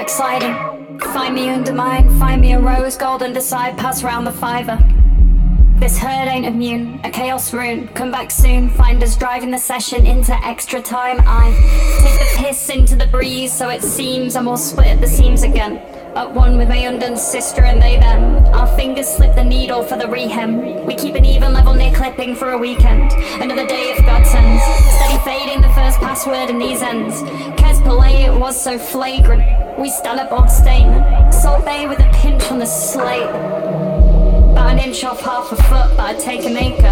like sliding. Find me undermine, find me a rose gold underside, pass round the fiver. This herd ain't immune, a chaos rune. Come back soon, find us driving the session into extra time. I take the piss into the breeze, so it seems I'm all split at the seams again. At one with my undone sister and they them. Our fingers slip the needle for the rehem. We keep an even level near clipping for a weekend. Another day of godsends. Steady fading the first password in these ends. Kes Palais, it was so flagrant. We stand up old stain. Salt Bay with a pinch on the slate. About an inch off half a foot, but I'd take an acre.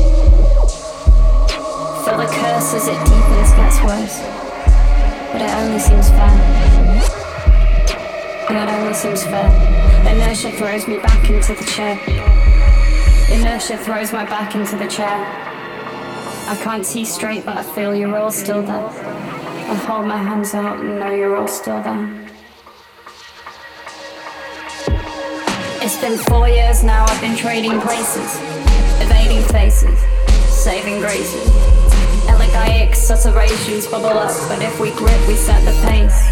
Feel the curse as it deepens, gets worse. But it only seems fair. It only seems fair. Inertia throws me back into the chair. Inertia throws my back into the chair. I can't see straight, but I feel you're all still there. I hold my hands out and know you're all still there. It's been 4 years now, I've been trading places, evading faces, saving graces. Elegiac susurrations bubble up, but if we grip, we set the pace.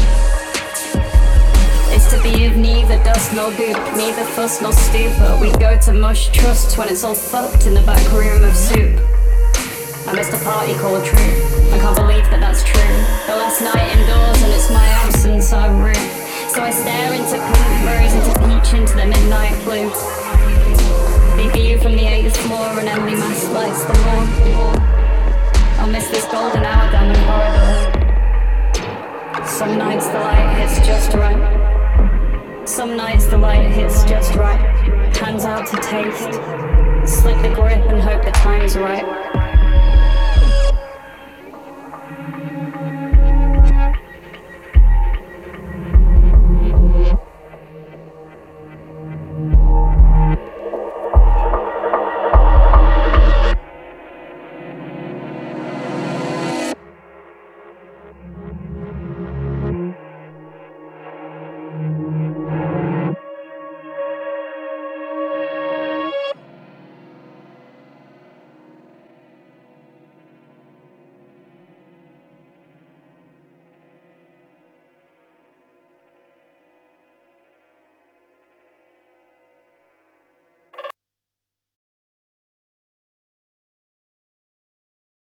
It's to be of neither dust nor goop, neither fuss nor stupor. We go to mush trusts when it's all fucked in the back room of soup. I missed a party called True, I can't believe that that's true. The last night indoors and it's my absence I rue. So I stare into pink, rose into peach, into the midnight blue. The view from the 8th floor and Emily Mass lights the lawn. I'll miss this golden hour down the corridor. Some nights the light hits just right. Some nights the light hits just right. Hands out to taste. Slip the grip and hope the time's right.